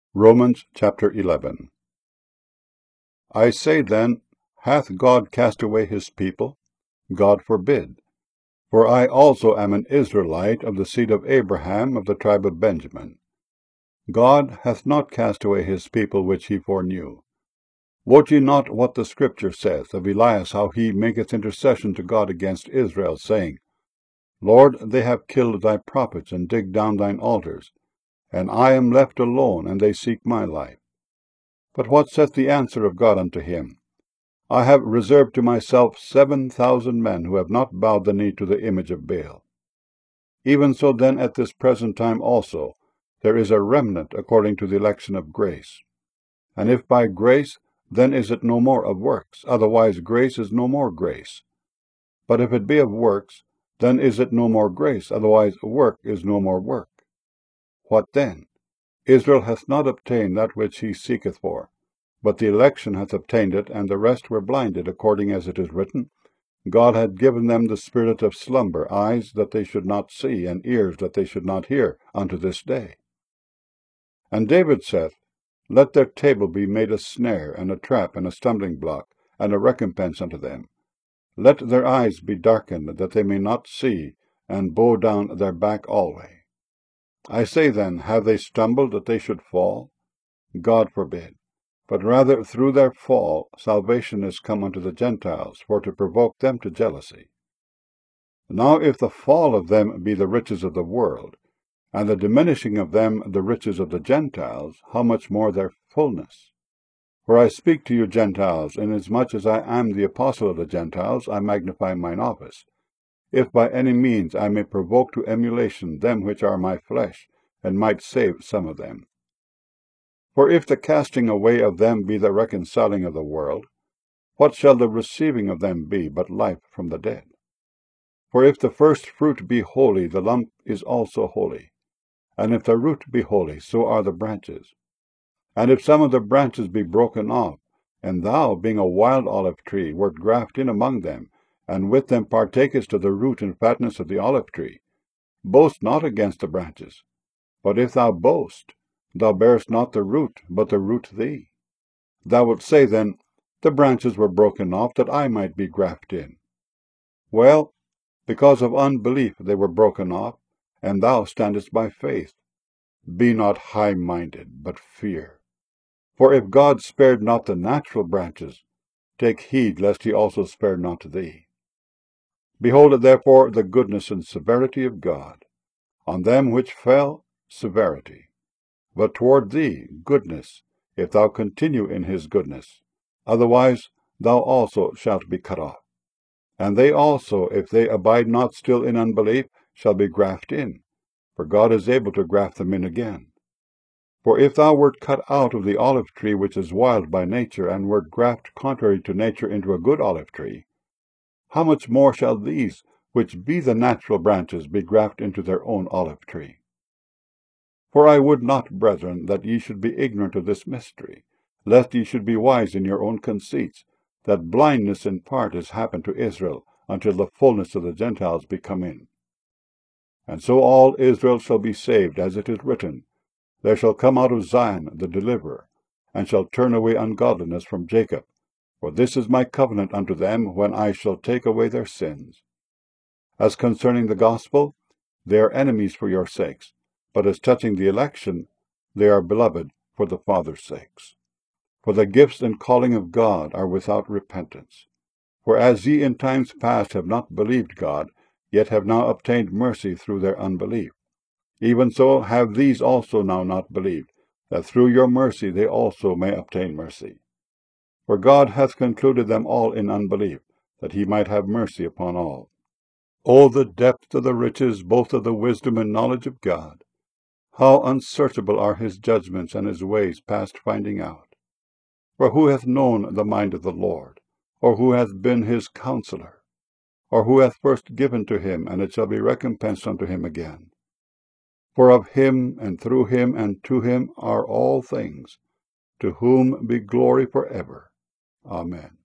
Romans chapter 11. I say then, hath God cast away his people? God forbid. For I also am an Israelite of the seed of Abraham, of the tribe of Benjamin. God hath not cast away his people which he foreknew. Wot ye not what the Scripture saith of Elias, how he maketh intercession to God against Israel, saying, Lord, they have killed thy prophets, and digged down thine altars, and I am left alone, and they seek my life. But what saith the answer of God unto him? I have reserved to myself 7,000 men who have not bowed the knee to the image of Baal. Even so then at this present time also there is a remnant according to the election of grace. And if by grace, then is it no more of works, otherwise grace is no more grace. But if it be of works, then is it no more grace, otherwise work is no more work. What then? Israel hath not obtained that which he seeketh for, but the election hath obtained it, and the rest were blinded, according as it is written, God had given them the spirit of slumber, eyes that they should not see, and ears that they should not hear, unto this day. And David saith, Let their table be made a snare, and a trap, and a stumbling block, and a recompense unto them. Let their eyes be darkened, that they may not see, and bow down their back alway. I say then, have they stumbled that they should fall? God forbid. But rather through their fall salvation is come unto the Gentiles, for to provoke them to jealousy. Now if the fall of them be the riches of the world, and the diminishing of them the riches of the Gentiles, how much more their fullness? For I speak to you Gentiles, inasmuch as I am the apostle of the Gentiles, I magnify mine office, if by any means I may provoke to emulation them which are my flesh, and might save some of them. For if the casting away of them be the reconciling of the world, what shall the receiving of them be but life from the dead? For if the first fruit be holy, the lump is also holy. And if the root be holy, so are the branches. And if some of the branches be broken off, and thou, being a wild olive tree, wert grafted in among them, and with them partakest of the root and fatness of the olive tree, boast not against the branches. But if thou boast, thou bearest not the root, but the root thee. Thou wilt say then, The branches were broken off, that I might be grafted in. Well, because of unbelief they were broken off, and thou standest by faith. Be not high-minded, but fear. For if God spared not the natural branches, take heed lest he also spare not thee. Behold therefore the goodness and severity of God. On them which fell, severity. But toward thee goodness, if thou continue in his goodness. Otherwise thou also shalt be cut off. And they also, if they abide not still in unbelief, shall be grafted in. For God is able to graft them in again. For if thou wert cut out of the olive tree which is wild by nature, and wert grafted contrary to nature into a good olive tree, how much more shall these, which be the natural branches, be grafted into their own olive tree? For I would not, brethren, that ye should be ignorant of this mystery, lest ye should be wise in your own conceits, that blindness in part has happened to Israel, until the fullness of the Gentiles be come in. And so all Israel shall be saved, as it is written, There shall come out of Zion the deliverer, and shall turn away ungodliness from Jacob. For this is my covenant unto them, when I shall take away their sins. As concerning the gospel, they are enemies for your sakes, but as touching the election, they are beloved for the Father's sakes. For the gifts and calling of God are without repentance. For as ye in times past have not believed God, yet have now obtained mercy through their unbelief, even so have these also now not believed, that through your mercy they also may obtain mercy. For God hath concluded them all in unbelief, that he might have mercy upon all. O the depth of the riches both of the wisdom and knowledge of God! How unsearchable are his judgments, and his ways past finding out! For who hath known the mind of the Lord? Or who hath been his counselor? Or who hath first given to him, and it shall be recompensed unto him again? For of him, and through him, and to him are all things, to whom be glory for ever. Amen.